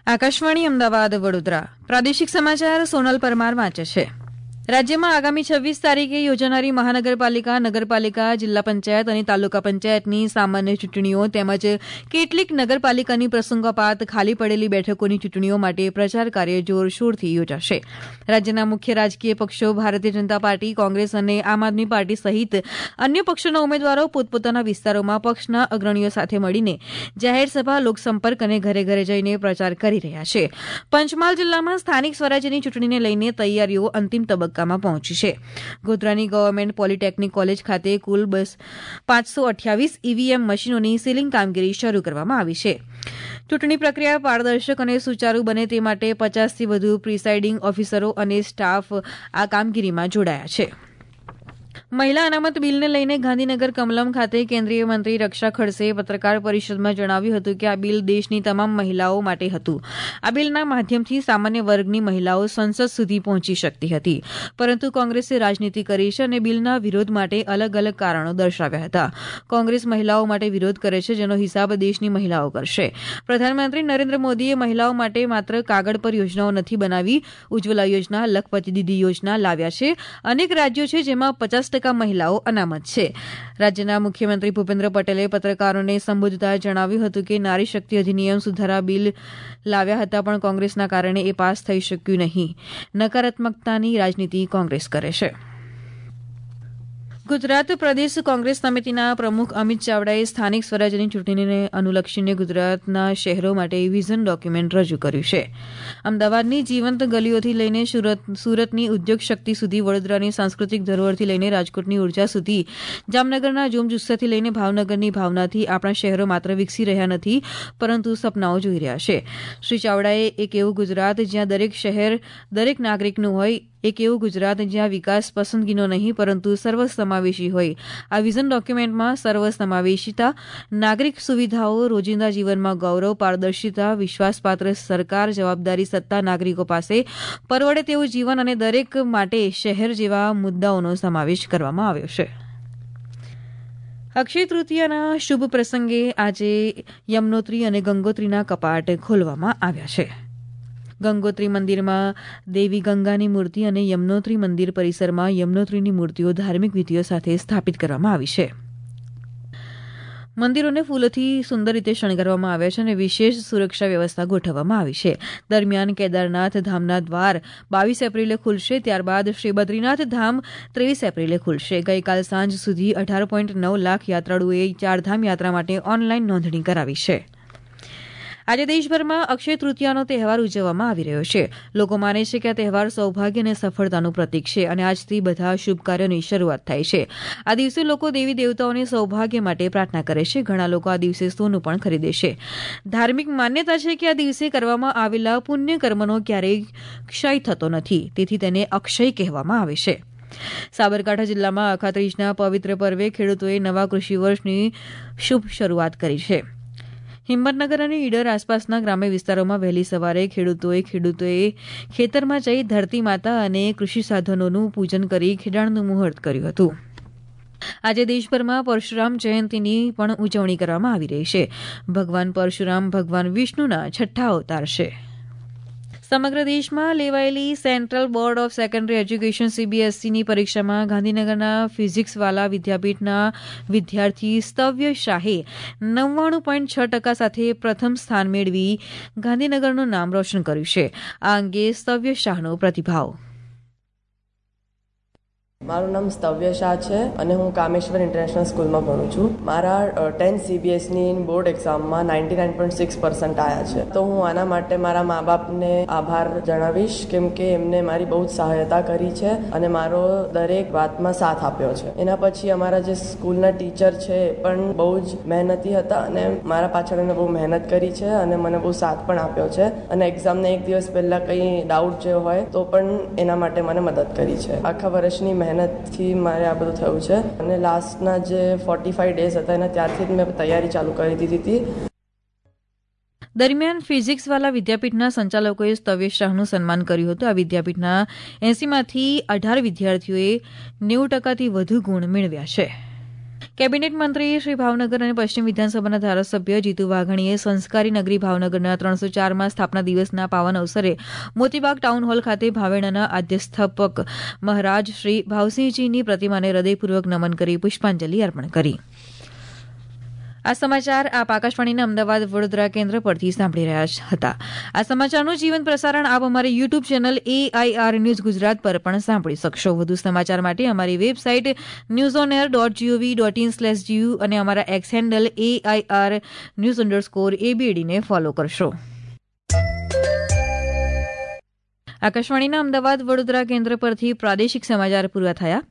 આકાશવાણી અમદાવાદ વડોદરા પ્રાદેશિક સમાચાર સોનલ પરમાર વાંચે છે. રાજ્યમાં આગામી 26 તારીખે યોજાનારી મહાનગરપાલિકા, નગરપાલિકા, જિલ્લા પંચાયત અને તાલુકા પંચાયતની સામાન્ય ચૂંટણીઓ તેમજ કેટલીક નગરપાલિકાની પ્રસંગોપાત ખાલી પડેલી બેઠકોની ચૂંટણીઓ માટે પ્રચાર કાર્ય જોરશોરથી યોજાશે. રાજ્યના મુખ્ય રાજકીય પક્ષો ભારતીય જનતા પાર્ટી, કોંગ્રેસ અને આમ આદમી પાર્ટી સહિત અન્ય પક્ષોના ઉમેદવારો પોતપોતાના વિસ્તારોમાં પક્ષના અગ્રણીઓ સાથે મળીને જાહેરસભા, લોકસંપર્ક અને ઘરે ઘરે જઈને પ્રચાર કરી રહ્યા છે. પંચમહાલ જિલ્લામાં સ્થાનિક સ્વરાજ્યની ચૂંટણીને લઈને તૈયારીઓ અંતિમ તબક્કામાં પહોંચી છે. ગોધરાની ગવર્મેન્ટ પોલિટેકનિક કોલેજ ખાતે કુલ 528 ઈવીએમ મશીનોની સીલિંગ કામગીરી શરૂ કરવામાં આવી છે. ચૂંટણી પ્રક્રિયા પારદર્શક અને સુચારુ બને તે માટે 50થી વધુ પ્રિસાઇડિંગ ઓફિસરો અને સ્ટાફ આ કામગીરીમાં જોડાયા છે. મહિલા અનામત બિલને લઈને ગાંધીનગર કમલમ ખાતે કેન્દ્રીય મંત્રી રક્ષા ખડસે પત્રકાર પરિષદમાં જણાવ્યું હતું કે આ બિલ દેશની તમામ મહિલાઓ માટે હતું. આ બિલના માધ્યમથી સામાન્ય વર્ગની મહિલાઓ સંસદ સુધી પહોંચી શકતી હતી, પરંતુ કોંગ્રેસે રાજનીતિ કરી છે અને બિલના વિરોધ માટે અલગ અલગ કારણો દર્શાવ્યા હતા. કોંગ્રેસ મહિલાઓ માટે વિરોધ કરે છે, જેનો હિસાબ દેશની મહિલાઓ કરશે. પ્રધાનમંત્રી નરેન્દ્ર મોદીએ મહિલાઓ માટે માત્ર કાગળ પર યોજનાઓ નથી બનાવી. ઉજ્જવલા યોજના, લખપતિ દીદી યોજના લાવ્યા છે. અનેક રાજ્યો છે જેમાં 50% મહિલાઓ અનામત છે. રાજ્યના મુખ્યમંત્રી ભૂપેન્દ્ર પટેલે પત્રકારોને સંબોધતા જણાવ્યું હતું કે નારી શક્તિ અધિનિયમ સુધારા બિલ લાવ્યા હતા, પણ કોંગ્રેસના કારણે એ પાસ થઈ શક્યું નહીં. નકારાત્મકતાની રાજનીતિ કોંગ્રેસ કરે છે. ગુજરાત પ્રદેશ કોંગ્રેસ સમિતિના પ્રમુખ અમિત ચાવડાએ સ્થાનિક સ્વરાજ્યની ચૂંટણીને અનુલક્ષીને ગુજરાતના શહેરો માટે વિઝન ડોક્યુમેન્ટ રજૂ કર્યું છે. અમદાવાદની જીવંત ગલીઓથી લઈને સુરતની ઉદ્યોગ શક્તિ સુધી, વડોદરાની સાંસ્કૃતિક ધરોહરથી લઈને રાજકોટની ઉર્જા સુધી, જામનગરના જોમજુસ્સાથી લઈને ભાવનગરની ભાવનાથી આપણા શહેરો માત્ર વિકસી રહ્યા નથી, પરંતુ સપનાઓ જોઈ રહ્યા છે. શ્રી ચાવડાએ એક એવું ગુજરાત જ્યાં દરેક શહેર દરેક નાગરિકનું હોય, એક એવું ગુજરાત જ્યાં વિકાસ પસંદગીનો નહીં પરંતુ સર્વસમાવેશી હોય. આ વિઝન ડોક્યુમેન્ટમાં સર્વસમાવેશીતા, નાગરિક સુવિધાઓ, રોજિંદા જીવનમાં ગૌરવ, પારદર્શિતા, વિશ્વાસપાત્ર સરકાર, જવાબદારી સત્તા, નાગરિકો પાસે પરવડે તેવું જીવન અને દરેક માટે શહેર જેવા મુદ્દાઓનો સમાવેશ કરવામાં આવ્યો છે. અક્ષય તૃતીયાના શુભ પ્રસંગે આજે યમનોત્રી અને ગંગોત્રીના કપાટ ખોલવામાં આવ્યા છે. ગંગોત્રી મંદિરમાં દેવી ગંગાની મૂર્તિ અને યમનોત્રી મંદિર પરિસરમાં યમનોત્રીની મૂર્તિઓ ધાર્મિક વિધિઓ સાથે સ્થાપિત કરવામાં આવી છે. મંદિરોને ફૂલોથી સુંદર રીતે શણગારવામાં આવ્યા છે અને વિશેષ સુરક્ષા વ્યવસ્થા ગોઠવવામાં આવી છે. દરમિયાન કેદારનાથ ધામના દ્વાર 22 એપ્રિલે ખુલશે. ત્યારબાદ શ્રી બદ્રીનાથ ધામ 23 એપ્રિલે ખુલશે. ગઈકાલ સાંજ સુધી 18.9 લાખ યાત્રાળુઓએ ચારધામ યાત્રા માટે ઓનલાઈન નોંધણી કરાવી છે. આજે દેશભરમાં અક્ષય તૃતીયાનો તહેવાર ઉજવવામાં આવી રહ્યો છે. લોકો માને છે કે આ તહેવાર સૌભાગ્ય અને સફળતાનું પ્રતીક છે અને આજથી બધા શુભ કાર્યોની શરૂઆત થાય છે. આ દિવસે લોકો દેવી દેવતાઓને સૌભાગ્ય માટે પ્રાર્થના કરે છે. ઘણા લોકો આ દિવસે સોનું પણ ખરીદે છે. ધાર્મિક માન્યતા છે કે આ દિવસે કરવામાં આવેલા પુણ્ય કર્મનો ક્યારેય ક્ષય થતો નથી, તેથી તેને અક્ષય કહેવામાં આવે છે. સાબરકાંઠા જિલ્લામાં અખાત્રીજના પવિત્ર પર્વે ખેડૂતોએ નવા કૃષિ વર્ષની શુભ શરૂઆત કરી છે. હિંમતનગર અને ઈડર આસપાસના ગ્રામ્ય વિસ્તારોમાં વહેલી સવારે ખેડૂતોએ ખેતરમાં જઈ ધરતી માતા અને કૃષિ સાધનોનું પૂજન કરી ખેડાણનું મુહૂર્ત કર્યું હતું. આજે દેશભરમાં પરશુરામ જયંતીની પણ ઉજવણી કરવામાં આવી રહી છે. ભગવાન પરશુરામ ભગવાન વિષ્ણુના છઠ્ઠા અવતાર છે. સમગ્ર દેશમાં લેવાયેલી Central Board of Secondary Education CBSEની પરીક્ષામાં ગાંધીનગરના ફિઝિક્સવાલા વિદ્યાપીઠના વિદ્યાર્થી સ્તવ્ય શાહે 99.6% સાથે પ્રથમ સ્થાન મેળવી ગાંધીનગરનું નામ રોશન કર્યું છે. આ અંગે સ્તવ્ય શાહનો પ્રતિભાવ. મારું નામ સ્તવ્ય શાહ છે અને હું કામેશ્વર ઇન્ટરનેશનલ સ્કૂલમાં ભણું છું. મારા 10th CBSEની બોર્ડ એક્ઝામમાં 99.6% આવ્યા છે. તો હું આના માટે મારા મા બાપને આભાર જણાવીશ, કેમ કે એમને મારી બહુ જ સહાયતા કરી છે અને મારો દરેક વાતમાં સાથ આપ્યો છે. એના પછી અમારા જે સ્કૂલના ટીચર છે એ પણ બહુ જ મહેનતી હતા અને મારા પાછળ એને બહુ મહેનત કરી છે અને મને બહુ સાથ પણ આપ્યો છે અને એક્ઝામને એક દિવસ પહેલાં કંઈ ડાઉટ જેવો હોય તો પણ એના માટે મને મદદ કરી છે. આખા વર્ષની મહેનતથી મારે આ બધું થયું છે અને લાસ્ટના જે 45 ડેઝ હતા એના ત્યારથી જ મેં તૈયારી ચાલુ કરી દીધી હતી. દરમિયાન ફિઝિક્સવાલા વિદ્યાપીઠના સંચાલકોએ સ્તવ્ય શાહનું સન્માન કર્યું હતું. આ વિદ્યાપીઠના 80માંથી 18 વિદ્યાર્થીઓએ 90%થી વધુ ગુણ મેળવ્યા છે. કેબિનેટ મંત્રી શ્રી ભાવનગર અને પશ્ચિમ વિધાનસભાના ધારાસભ્ય જીતુ વાઘાણીએ સંસ્કારી નગરી ભાવનગરના 304માં સ્થાપના દિવસના પાવન અવસરે મોતીબાગ ટાઉન હોલ ખાતે ભાવેણાના આદ્યસ્થાપક મહારાજ શ્રી ભાવસિંહજીની પ્રતિમાને હૃદયપૂર્વક નમન કરી પુષ્પાંજલિ અર્પણ કરી. આ સમાચાર આપ આકાશવાણીના અમદાવાદ વડોદરા કેન્દ્ર પરથી સાંભળી રહ્યા હતા. આ સમાચારનું જીવંત પ્રસારણ આપ અમારી YouTube channel AIR news Gujarat પર પણ સાંભળી શકશો. વધુ સમાચાર માટે અમારી વેબસાઇટ newsonair.gov.in/gu અને અમારા એક્સ હેન્ડલ AIR_news_ABD ને ફોલો કરશો. આકાશવાણીના અમદાવાદ વડોદરા કેન્દ્ર પરથી પ્રાદેશિક સમાચાર પૂરા થયા.